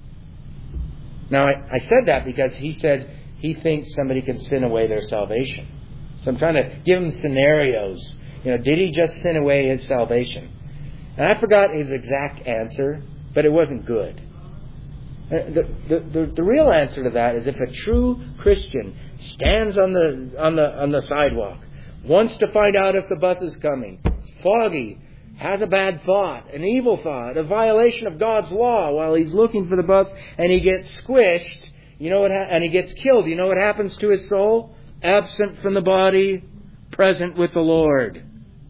Now, I, I said that because he said he thinks somebody can sin away their salvation. So I'm trying to give him scenarios. You know, did he just sin away his salvation? And I forgot his exact answer, but it wasn't good. The, the, the, the real answer to that is if a true Christian stands on the on the on the sidewalk, wants to find out if the bus is coming, it's foggy, has a bad thought, an evil thought, a violation of God's law while he's looking for the bus, and he gets squished, you know what? Ha- and he gets killed. You know what happens to his soul? Absent from the body, present with the Lord.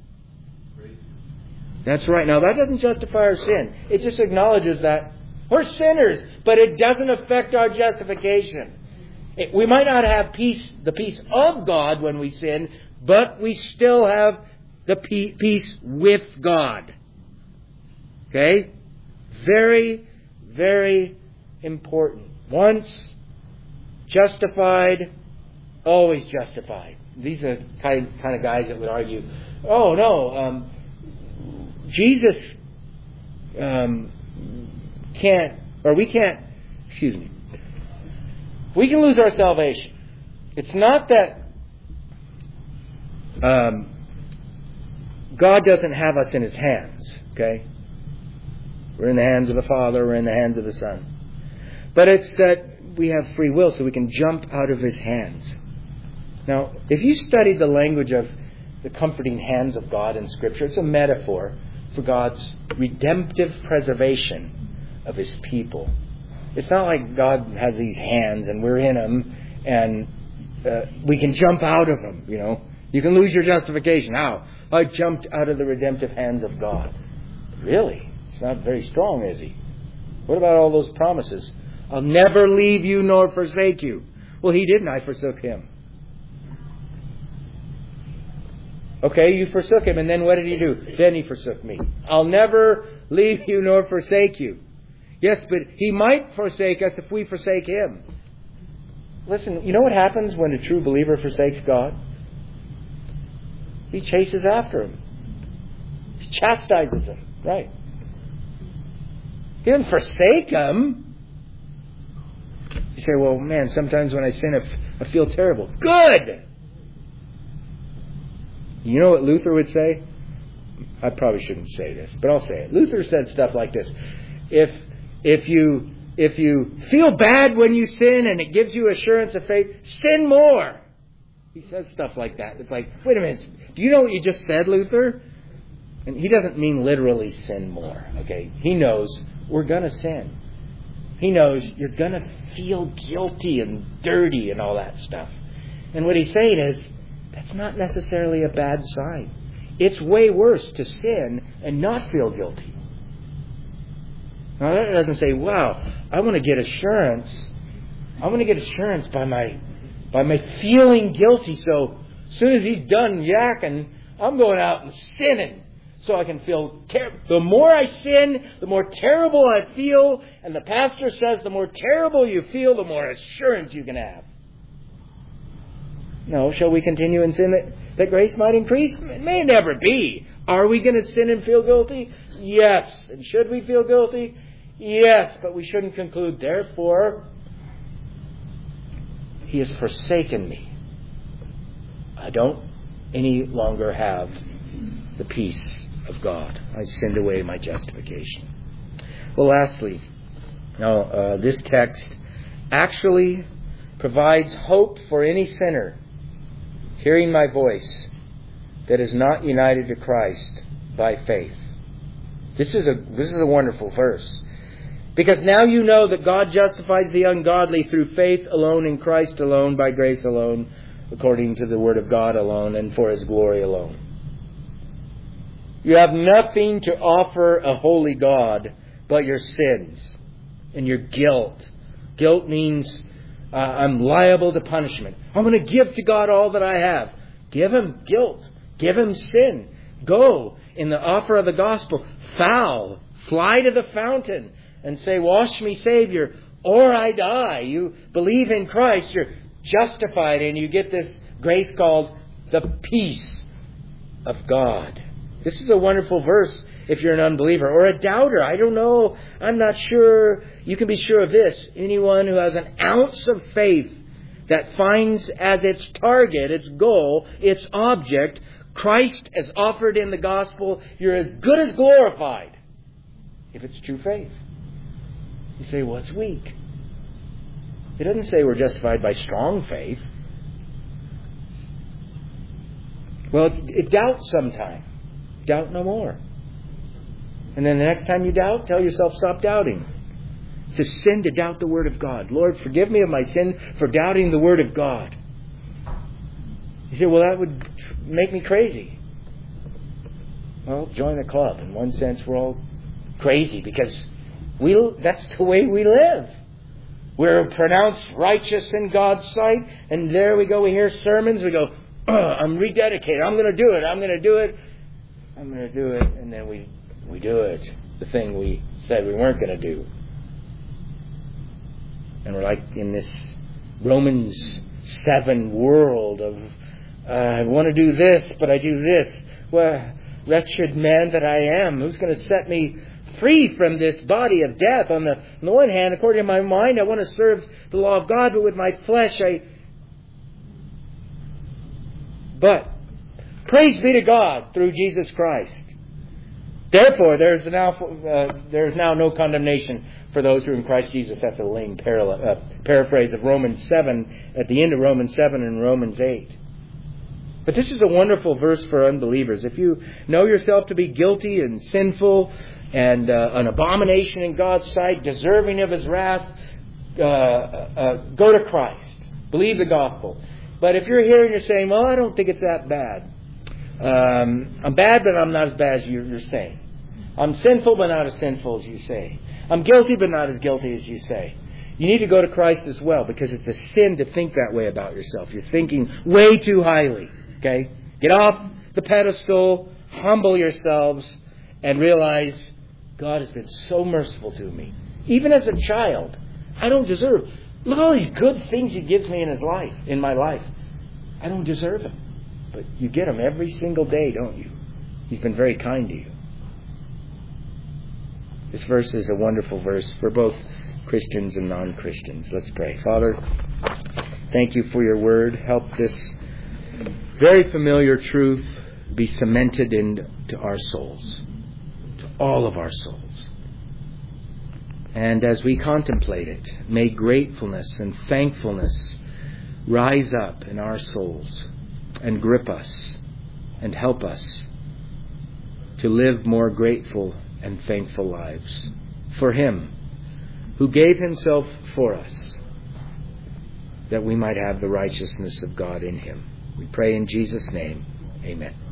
That's right. Now that doesn't justify our sin. It just acknowledges that we're sinners, but it doesn't affect our justification. It, we might not have peace, the peace of God when we sin, but we still have the peace with God. Okay? Very, very important. Once justified, always justified. These are kind kind of guys that would argue, oh no, um, Jesus um, can't, or we can't, excuse me, we can lose our salvation. It's not that um, God doesn't have us in His hands, okay? We're in the hands of the Father, we're in the hands of the Son. But it's that we have free will, so we can jump out of His hands. Now, if you study the language of the comforting hands of God in Scripture, it's a metaphor for God's redemptive preservation of His people. It's not like God has these hands and we're in them and uh, we can jump out of them, you know. You can lose your justification. How? I jumped out of the redemptive hands of God. Really? It's not very strong, is He? What about all those promises? I'll never leave you nor forsake you. Well, He didn't. I forsook Him. Okay, you forsook Him, and then what did He do? Then He forsook me. I'll never leave you nor forsake you. Yes, but He might forsake us if we forsake Him. Listen, you know what happens when a true believer forsakes God? He chases after him. He chastises him. Right. He doesn't forsake him. You say, well, man, sometimes when I sin, I, f- I feel terrible. Good! You know what Luther would say? I probably shouldn't say this, but I'll say it. Luther said stuff like this. If if you if you feel bad when you sin and it gives you assurance of faith, sin more. He says stuff like that. It's like, wait a minute, do you know what you just said, Luther? And he doesn't mean literally sin more, okay? He knows we're going to sin. He knows you're going to feel guilty and dirty and all that stuff. And what he's saying is, that's not necessarily a bad sign. It's way worse to sin and not feel guilty. Now that doesn't say, wow, I want to get assurance. I want to get assurance by my by my feeling guilty. So as soon as he's done yakking, I'm going out and sinning. So I can feel ter- the more I sin, the more terrible I feel. And the pastor says the more terrible you feel, the more assurance you can have. No, shall we continue in sin that, that grace might increase? It may never be. Are we going to sin and feel guilty? Yes. And should we feel guilty? Yes. But we shouldn't conclude, therefore, he has forsaken me. I don't any longer have the peace of God. I send away my justification. Well, lastly, now uh, this text actually provides hope for any sinner hearing my voice that is not united to Christ by faith. This is a this is a wonderful verse. Because now you know that God justifies the ungodly through faith alone in Christ alone, by grace alone, according to the Word of God alone, and for His glory alone. You have nothing to offer a holy God but your sins and your guilt. Guilt means uh, I'm liable to punishment. I'm going to give to God all that I have. Give Him guilt. Give Him sin. Go in the offer of the gospel. Foul. Fly to the fountain and say, wash me, Savior, or I die. You believe in Christ. You're justified and you get this grace called the peace of God. This is a wonderful verse if you're an unbeliever or a doubter. I don't know. I'm not sure. You can be sure of this. Anyone who has an ounce of faith that finds as its target, its goal, its object, Christ as offered in the gospel, you're as good as glorified if it's true faith. You say, well, it's weak. It doesn't say we're justified by strong faith. Well, it's, it doubts sometime. Doubt no more. And then the next time you doubt, tell yourself, stop doubting. It's a sin to doubt the Word of God. Lord, forgive me of my sin for doubting the Word of God. You say, well, that would make me crazy. Well, join the club. In one sense, we're all crazy because we that's the way we live. We're pronounced righteous in God's sight. And there we go. We hear sermons. We go, I'm rededicated. I'm going to do it. I'm going to do it. I'm going to do it. And then we, we do it. The thing we said we weren't going to do. And we're like in this Romans seven world of, uh, I want to do this, but I do this. Well, wretched man that I am, who's going to set me free from this body of death? On the, on the one hand, according to my mind, I want to serve the law of God, but with my flesh, I... But, praise be to God through Jesus Christ. Therefore, there is now uh, there is now no condemnation for those who are in Christ Jesus. That's a lame parallel, uh, paraphrase of Romans seven, at the end of Romans seven and Romans eight. But this is a wonderful verse for unbelievers. If you know yourself to be guilty and sinful and uh, an abomination in God's sight, deserving of His wrath, uh, uh, go to Christ. Believe the gospel. But if you're here and you're saying, well, I don't think it's that bad. Um, I'm bad, but I'm not as bad as you're, you're saying. I'm sinful, but not as sinful as you say. I'm guilty, but not as guilty as you say. You need to go to Christ as well, because it's a sin to think that way about yourself. You're thinking way too highly. Okay? Get off the pedestal, humble yourselves, and realize God has been so merciful to me. Even as a child, I don't deserve. Look at all these good things He gives me in His life, in my life. I don't deserve them. But you get them every single day, don't you? He's been very kind to you. This verse is a wonderful verse for both Christians and non-Christians. Let's pray. Father, thank You for Your word. Help this very familiar truth be cemented into our souls, to all of our souls. And as we contemplate it, may gratefulness and thankfulness rise up in our souls and grip us and help us to live more grateful and thankful lives for Him who gave Himself for us, that we might have the righteousness of God in Him. We pray in Jesus' name. Amen.